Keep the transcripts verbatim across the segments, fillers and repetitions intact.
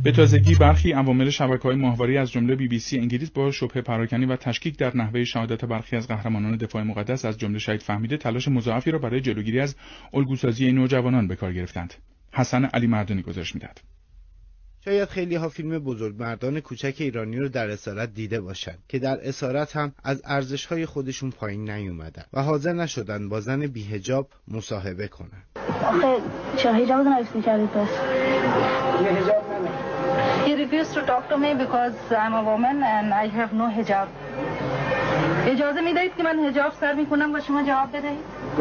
به تازگی برخی عوامل شبکه‌های ماهواره از جمله بی بی سی انگلیس با شبهه پراکنی و تشکیک در نحوه شهادت برخی از قهرمانان دفاع مقدس از جمله شهید فهمیده تلاش مضاعفی را برای جلوگیری از الگوسازی نوجوانان به کار گرفتند. حسن علی مردانی گزارش می‌دهد. شاید خیلی ها فیلم بزرگمردان کوچک ایرانی رو در اسارت دیده باشند که در اسارت هم از ارزش‌های خودشون پایین نیومدن و حاضر نشدن با زن بی‌حجاب مصاحبه کنن. آخه چرا حجاب نمی‌پوشی کردی پس؟ حجاب نمی‌پوشی. He refused to talk to me because I'm a woman and I have no hijab. اجازه میدهید که من حجاب سر میکنم و شما جواب بدهید؟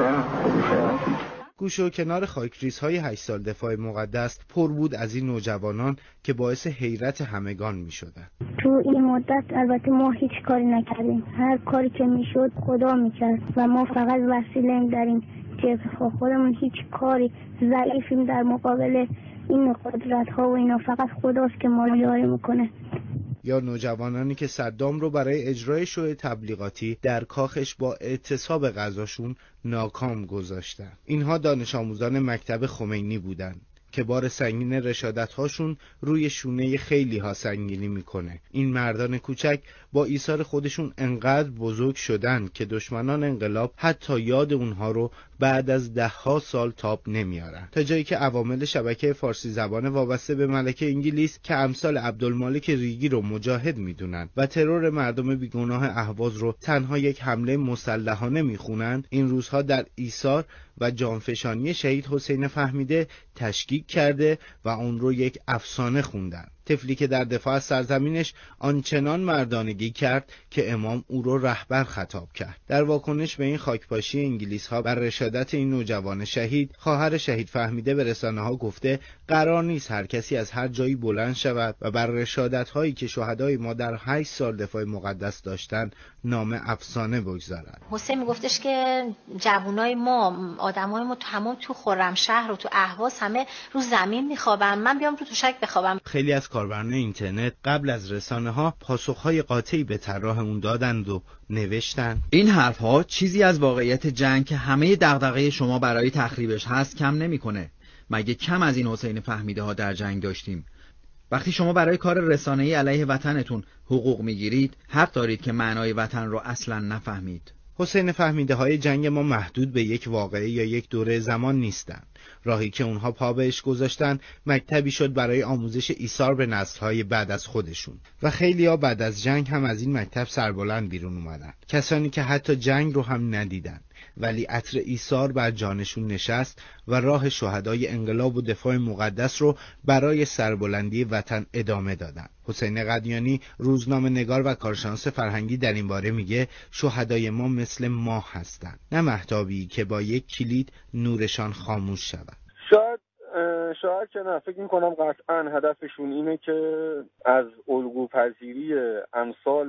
گوشه و کنار خاکریزهای هشت سال دفاع مقدس پر بود از این نوجوانان که باعث حیرت همگان می شدن. تو این مدت البته ما هیچ کاری نکردیم، هر کاری که می شد خدا می کرد و ما فقط وسیله داریم که خودمون هیچ کاری ضعیفیم در مقابل این قدرت ها و اینا، فقط خداست که ما رو یاری میکنه. یا نوجوانانی که صدام رو برای اجرای شو تبلیغاتی در کاخش با اعتصاب غذاشون ناکام گذاشتن. اینها دانش آموزان مکتب خمینی بودن که بار سنگین رشادت‌هاشون روی شونه خیلی ها سنگینی میکنه. این مردان کوچک با ایثار خودشون انقدر بزرگ شدن که دشمنان انقلاب حتی یاد اونها رو بعد از ده ها سال تاب نمیارن، تا جایی که عوامل شبکه فارسی زبان وابسته به ملکه انگلیس که امثال عبدالمالک ریگی رو مجاهد میدونن و ترور مردم بیگناه اهواز رو تنها یک حمله مسلحانه میخونن، این روزها در ایثار و جانفشانی شهید حسین فهمیده تشکیک کرده و اون رو یک افسانه خوندن. طفلی که در دفاع از سرزمینش آنچنان مردانگی کرد که امام او رو رهبر خطاب کرد. در واکنش به این خاکپاشی انگلیس ها بر رشادت این نوجوان شهید، خواهر شهید فهمیده به رسانه ها گفته قرار نیست هر کسی از هر جایی بلند شود و بر رشادت هایی که شهدای ما در هشت سال دفاع مقدس داشتن نام افسانه بگذارد. حسین میگفتش که جوانای ما، آدمای ما تمام تو خرمشهر و تو اهواز همه رو زمین میخوابن، من بیام رو توشک بخوابم. خیلی از کاربران اینترنت قبل از رسانه ها پاسخهای قاطعی به طراح اون دادند و نوشتن این حرفها چیزی از واقعیت جنگ که همه دغدغه شما برای تخریبش هست کم نمیکنه. مگه کم از این حسین فهمیده ها در جنگ داشتیم؟ وقتی شما برای کار رسانه‌ای علیه وطنتون حقوق میگیرید، حق دارید که معنای وطن رو اصلا نفهمید. حسین فهمیده های جنگ ما محدود به یک واقعه یا یک دوره زمان نیستند. راهی که اونها پا بهش گذاشتن مکتبی شد برای آموزش ایثار به نسل‌های بعد از خودشون و خیلی‌ها بعد از جنگ هم از این مکتب سربلند بیرون اومدن. کسانی که حتی جنگ رو هم ندیدن ولی عطر ایثار بر جانشون نشست و راه شهدای انقلاب و دفاع مقدس رو برای سربلندی وطن ادامه دادن. حسین قدیانی، روزنامه‌نگار و کارشناس فرهنگی، در این باره میگه شهدای ما مثل ماه هستن، نه مهتابی که با یک کلید نورشان خاموش شود. شاید شاید که نه، فکر میکنم قطعا هدفشون اینه که از الگوپذیری امثال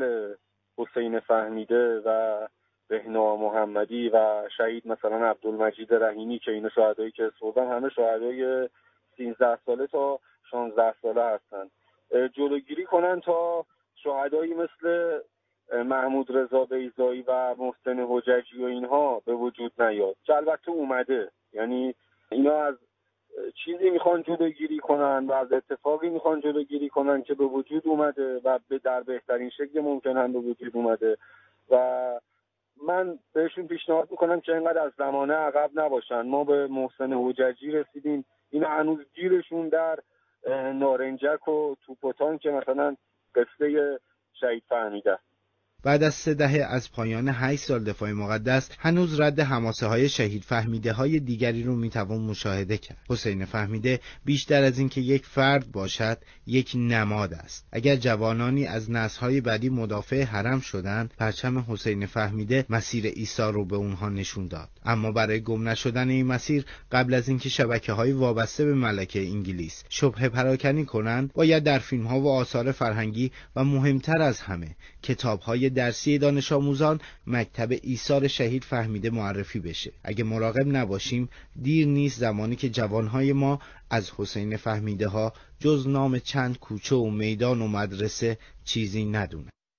حسین فهمیده و بهنا محمدی و شهید مثلا عبدالمجید رحیمی که اینا شهدایی که اسپردن همه شهدای سیزده ساله تا شانزده ساله هستن، جلوگیری کنن تا شهدایی مثل محمود رضا بیضایی و محسن حججی و اینها به وجود نیاد که البته اومده. یعنی اینا از چیزی میخوان جلوگیری کنن و از اتفاقی میخوان جلوگیری کنن که به وجود اومده و به در بهترین شکل ممکن هم به وجود اومده و من بهشون پیشنهاد میکنم که اینقدر از زمانه عقب نباشن. ما به محسن حججی رسیدیم، این هنوز گیرشون در نارنجک و توپوتان که مثلا قصه شهید فهمیده. بعد از سه دهه از پایان هشت سال دفاع مقدس هنوز رد حماسه های شهید فهمیده های دیگری رو میتوان مشاهده کرد. حسین فهمیده بیشتر از این که یک فرد باشد یک نماد است. اگر جوانانی از نسل‌های بعدی مدافع حرم شدند، پرچم حسین فهمیده مسیر عیسی رو به اونها نشون داد. اما برای گم نشدن این مسیر، قبل از اینکه شبکه‌های وابسته به ملکه انگلیس شبهه پراکنی کنند، باید در فیلم‌ها و آثار فرهنگی و مهمتر از همه کتاب‌های درسی دانش آموزان مکتب ایثار شهید فهمیده معرفی بشه. اگه مراقب نباشیم دیر نیست، زمانی که جوانهای ما از حسین فهمیده ها جز نام چند کوچه و میدان و مدرسه چیزی ندونه.